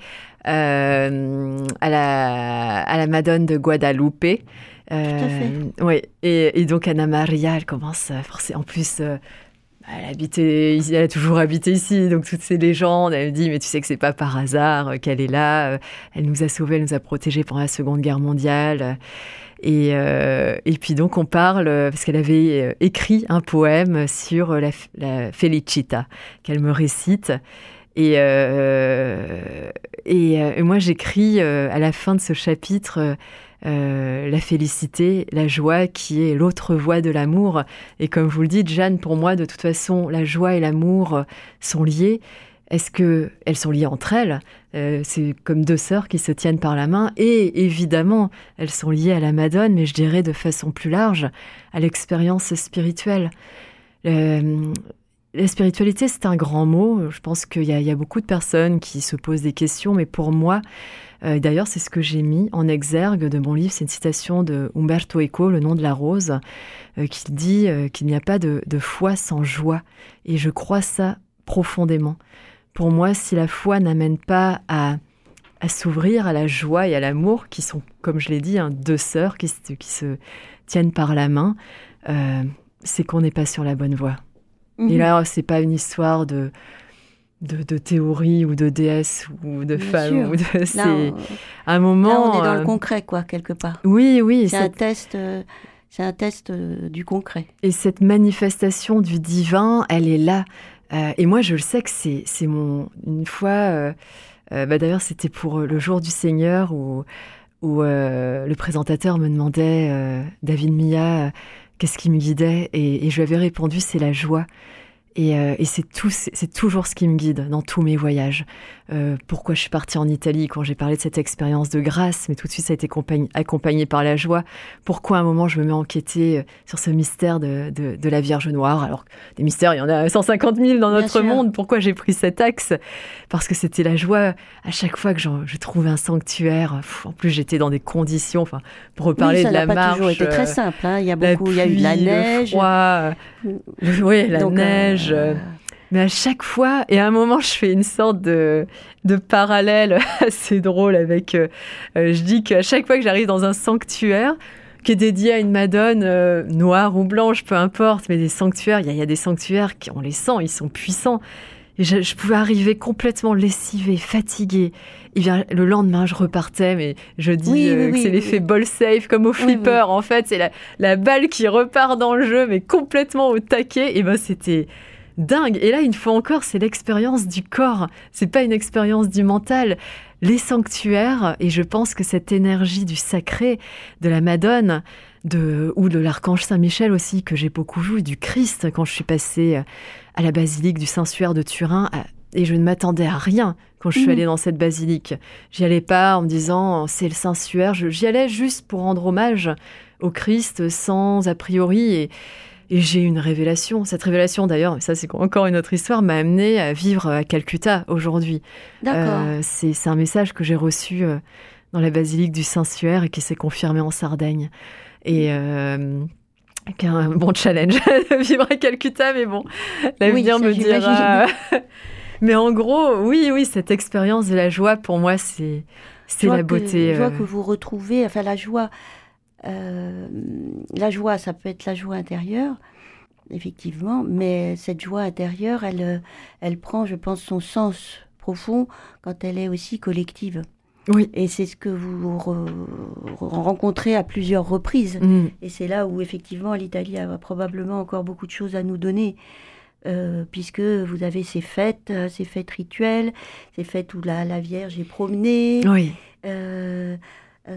euh, à, la, à la Madone de Guadalupe. Euh, Tout à fait. Oui, et, et donc Anna Maria, elle commence à forcer. En plus, euh, elle, habitait, elle a toujours habité ici, donc toutes ces légendes, elle me dit, mais tu sais que c'est pas par hasard qu'elle est là. Elle nous a sauvés, elle nous a protégés pendant la Seconde Guerre mondiale. Et, euh, et puis donc on parle, parce qu'elle avait écrit un poème sur la, la Felicita, qu'elle me récite. Et, euh, et, euh, et moi j'écris euh, à la fin de ce chapitre euh, la félicité, la joie qui est l'autre voie de l'amour. Et comme vous le dites, Jeanne, pour moi de toute façon la joie et l'amour sont liés. Est-ce qu'elles sont liées entre elles ? euh, C'est comme deux sœurs qui se tiennent par la main. Et évidemment, elles sont liées à la Madone, mais je dirais de façon plus large, à l'expérience spirituelle. Euh, La spiritualité, c'est un grand mot. Je pense qu'il y a, il y a beaucoup de personnes qui se posent des questions, mais pour moi, euh, d'ailleurs, c'est ce que j'ai mis en exergue de mon livre. C'est une citation de Umberto Eco, Le nom de la rose, euh, qui dit euh, qu'il n'y a pas de, de foi sans joie. Et je crois ça profondément. Pour moi, si la foi n'amène pas à, à s'ouvrir à la joie et à l'amour, qui sont, comme je l'ai dit, hein, deux sœurs qui, qui se tiennent par la main, euh, c'est qu'on n'est pas sur la bonne voie. Mmh. Et là, c'est pas une histoire de, de, de théorie ou de déesse ou de Bien femme. sûr. Ou de, là, c'est on, un moment. Là, on est dans euh, le concret, quoi, quelque part. Oui, oui. C'est, c'est... un test. Euh, c'est un test euh, du concret. Et cette manifestation du divin, elle est là. Euh, et moi, je le sais que c'est, c'est mon. Une fois. Euh, euh, bah d'ailleurs, c'était pour le jour du Seigneur où, où euh, le présentateur me demandait, euh, David Mia, qu'est-ce qui me guidait, et, et je lui avais répondu, c'est la joie. Et, euh, et c'est, tout, c'est, c'est toujours ce qui me guide dans tous mes voyages. Euh, pourquoi je suis partie en Italie quand j'ai parlé de cette expérience de grâce, mais tout de suite ça a été accompagné, accompagné par la joie. Pourquoi à un moment je me mets à enquêter sur ce mystère de, de, de la Vierge Noire, alors que des mystères, il y en a cent cinquante mille dans notre monde. Pourquoi j'ai pris cet axe ? Parce que c'était la joie. À chaque fois que je trouvais un sanctuaire, pff, en plus j'étais dans des conditions, enfin, pour reparler oui, ça de la n'a pas marche. toujours été très simple. Hein. Il y a beaucoup, pluie, il y a eu de la neige, le froid, le, oui, la Donc, neige. Euh... Mais à chaque fois, et à un moment, je fais une sorte de, de parallèle assez drôle avec... Euh, euh, je dis qu'à chaque fois que j'arrive dans un sanctuaire qui est dédié à une Madone euh, noire ou blanche, peu importe, mais des sanctuaires, il y, y a des sanctuaires qui, on les sent, ils sont puissants. Et je, je pouvais arriver complètement lessivée, fatiguée. Et bien, le lendemain, je repartais, mais je dis oui, euh, oui, que c'est oui, l'effet oui. ball safe, comme au flipper. Oui, oui. En fait, c'est la, la balle qui repart dans le jeu, mais complètement au taquet. Et ben, c'était... dingue. Et là, une fois encore, c'est l'expérience du corps. C'est pas une expérience du mental. Les sanctuaires, et je pense que cette énergie du sacré, de la Madone, de, ou de l'archange Saint-Michel aussi, que j'ai beaucoup vu, du Christ, quand je suis passée à la basilique du Saint-Suaire de Turin, et je ne m'attendais à rien quand je suis allée dans cette basilique. J'y allais pas en me disant, c'est le Saint-Suaire. J'y allais juste pour rendre hommage au Christ, sans a priori, et Et j'ai eu une révélation. Cette révélation, d'ailleurs, ça c'est encore une autre histoire, m'a amenée à vivre à Calcutta aujourd'hui. D'accord. Euh, c'est, c'est un message que j'ai reçu euh, dans la basilique du Saint-Suaire et qui s'est confirmé en Sardaigne. Et euh, un bon challenge de vivre à Calcutta, mais bon, l'avenir oui, me dira. Mais en gros, oui, oui, cette expérience de la joie, pour moi, c'est, c'est la beauté. Que, joie euh... que vous retrouvez, enfin la joie... Euh, la joie, ça peut être la joie intérieure, effectivement, mais cette joie intérieure, elle, elle prend, je pense, son sens profond quand elle est aussi collective. Oui. Et c'est ce que vous re, re, rencontrez à plusieurs reprises. Mm. Et c'est là où, effectivement, l'Italie a probablement encore beaucoup de choses à nous donner. Euh, puisque vous avez ces fêtes, ces fêtes rituelles, ces fêtes où la, la Vierge est promenée. Oui. Euh, Il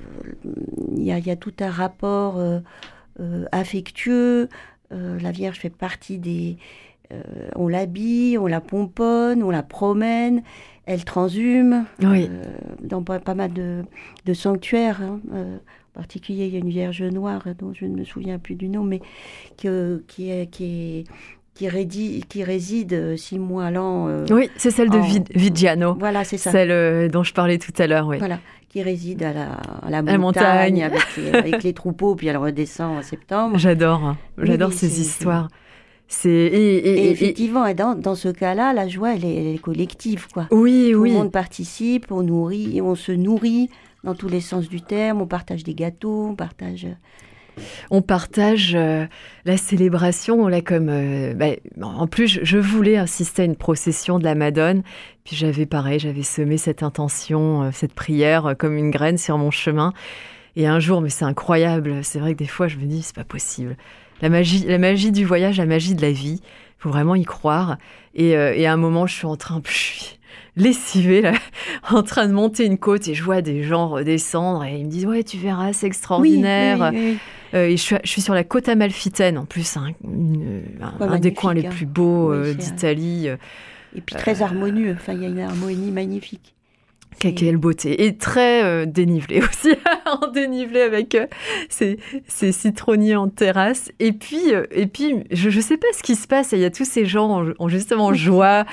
euh, y, y a tout un rapport euh, euh, affectueux. Euh, la Vierge fait partie des... Euh, on l'habille, on la pomponne, on la promène, elle transhume. Oui. Euh, dans pas, pas mal de, de sanctuaires, hein. euh, En particulier, il y a une Vierge noire dont je ne me souviens plus du nom, mais que, qui, est, qui, est, qui, réside, qui réside six mois à l'an. Euh, oui, c'est celle de en... Viggiano. Voilà, c'est ça. Celle euh, dont je parlais tout à l'heure, oui. Voilà, qui réside à la, à la, à montagne, montagne. Avec, les, avec les troupeaux, puis elle redescend en septembre. J'adore, hein. J'adore oui, ces c'est, histoires. C'est... C'est... Et, et, et effectivement, et dans, dans ce cas-là, la joie, elle est, elle est collective, quoi. Oui, Tout oui. le monde participe, on nourrit, on se nourrit dans tous les sens du terme, on partage des gâteaux, on partage... On partage euh, la célébration, là, comme... Euh, bah, en plus, je, je voulais assister à une procession de la Madone, puis j'avais, pareil, j'avais semé cette intention, euh, cette prière, euh, comme une graine sur mon chemin. Et un jour, mais c'est incroyable, c'est vrai que des fois, je me dis, c'est pas possible. La magie, la magie du voyage, la magie de la vie, il faut vraiment y croire. Et, euh, et à un moment, je suis en train... Je suis lessivée, là, en train de monter une côte, et je vois des gens redescendre, et ils me disent, ouais, tu verras, c'est extraordinaire. Oui, oui, oui, oui. Euh, et je suis, je suis sur la côte amalfitaine, en plus, hein, une, un, un des coins les plus beaux oui, euh, d'Italie. Et puis très euh, harmonieux, enfin, il y a une harmonie magnifique. C'est... Quelle beauté. Et très euh, dénivelé aussi, en dénivelé avec euh, ces, ces citronniers en terrasse. Et puis, euh, et puis je ne sais pas ce qui se passe, il y a tous ces gens en, en justement en joie,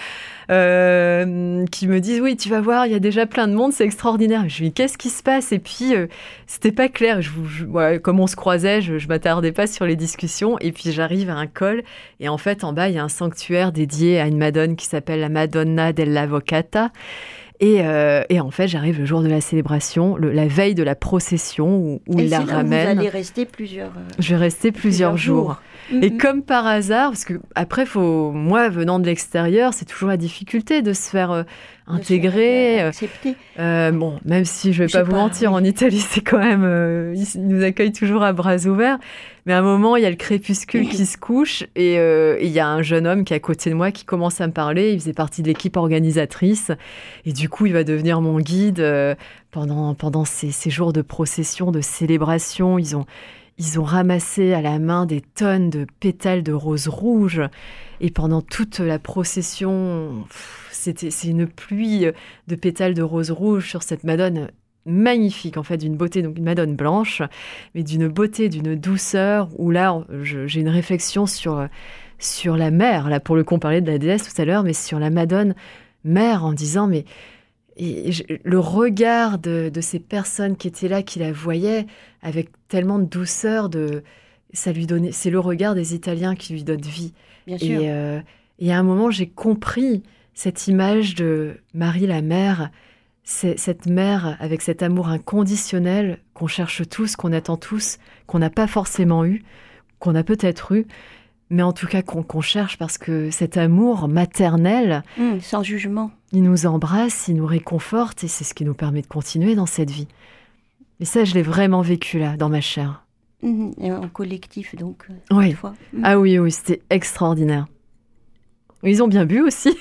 Euh, qui me disent oui, tu vas voir, il y a déjà plein de monde, c'est extraordinaire. Je lui dis qu'est-ce qui se passe? Et puis euh, c'était pas clair. Je, je, ouais, comme on se croisait, je, je m'attardais pas sur les discussions. Et puis j'arrive à un col et en fait en bas il y a un sanctuaire dédié à une Madone qui s'appelle la Madonna dell'Avvocata. Et, euh, et en fait, j'arrive le jour de la célébration, le, la veille de la procession où, où il la ramène. Vous allez rester plusieurs. Euh, je vais rester plusieurs, plusieurs jours. jours. Mm-hmm. Et comme par hasard, parce que après, faut, moi, venant de l'extérieur, c'est toujours la difficulté de se faire euh, intégrer. Se faire accepter. Euh, bon, même si je vais pas vous pas, mentir, oui. En Italie, c'est quand même, euh, ils nous accueillent toujours à bras ouverts. Mais à un moment, il y a le crépuscule qui se couche et euh, il y a un jeune homme qui est à côté de moi qui commence à me parler. Il faisait partie de l'équipe organisatrice et du coup, il va devenir mon guide euh, pendant, pendant ces, ces jours de procession, de célébration. Ils ont, ils ont ramassé à la main des tonnes de pétales de roses rouges et pendant toute la procession, c'était, c'est une pluie de pétales de roses rouges sur cette Madone magnifique, en fait, d'une beauté, donc une Madone blanche, mais d'une beauté, d'une douceur, où là, je, j'ai une réflexion sur, sur la mère, là, pour le coup, on parlait de la déesse tout à l'heure, mais sur la Madone mère, en disant, mais et je, le regard de, de ces personnes qui étaient là, qui la voyaient, avec tellement de douceur, de, ça lui donnait, c'est le regard des Italiens qui lui donne vie. Bien sûr. Et, euh, et à un moment, j'ai compris cette image de Marie la mère, c'est cette mère avec cet amour inconditionnel qu'on cherche tous, qu'on attend tous, qu'on n'a pas forcément eu, qu'on a peut-être eu, mais en tout cas qu'on, qu'on cherche parce que cet amour maternel, mmh, sans jugement, il nous embrasse, il nous réconforte et c'est ce qui nous permet de continuer dans cette vie. Et ça, je l'ai vraiment vécu là, dans ma chair. Mmh, et en collectif, donc. Oui. Une fois. Mmh. Ah oui, oui, c'était extraordinaire. Ils ont bien bu aussi,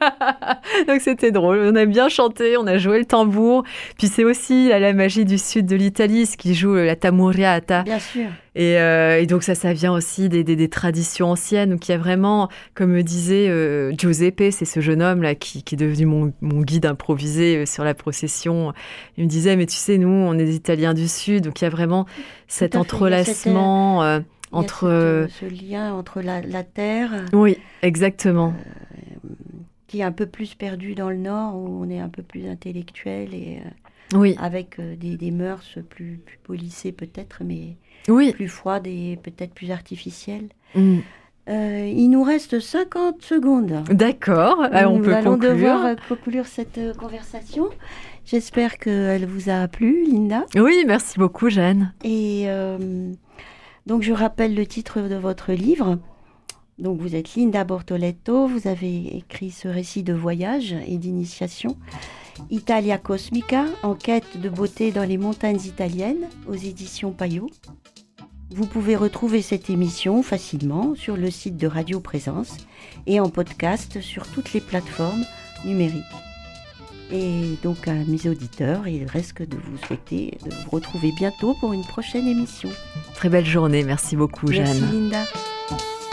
donc c'était drôle. On a bien chanté, on a joué le tambour. Puis c'est aussi là, la magie du sud de l'Italie, ce qui joue la tamuriata. Bien sûr. Et, euh, et donc ça, ça vient aussi des, des, des traditions anciennes. Donc il y a vraiment, comme me disait euh, Giuseppe, c'est ce jeune homme là qui, qui est devenu mon, mon guide improvisé euh, sur la procession. Il me disait, mais tu sais, nous, on est des Italiens du sud, donc il y a vraiment cet entrelacement. Euh, Il y a entre cette, ce lien entre la, la terre, oui, exactement, euh, qui est un peu plus perdu dans le nord où on est un peu plus intellectuel et euh, oui, avec euh, des, des mœurs plus, plus polissées peut-être, mais oui, plus froides et peut-être plus artificielles. Mm. Euh, il nous reste cinquante secondes. D'accord, ah, on nous peut allons conclure. devoir conclure cette euh, conversation. J'espère qu'elle vous a plu, Linda. Oui, merci beaucoup, Jeanne. Et euh, donc, je rappelle le titre de votre livre. Donc, vous êtes Linda Bortoletto. Vous avez écrit ce récit de voyage et d'initiation. Italia Cosmica, en quête de beauté dans les montagnes italiennes, aux éditions Payot. Vous pouvez retrouver cette émission facilement sur le site de Radio Présence et en podcast sur toutes les plateformes numériques. Et donc à mes auditeurs, il reste que de vous souhaiter de vous retrouver bientôt pour une prochaine émission. Très belle journée, merci beaucoup Jeanne. Merci Linda.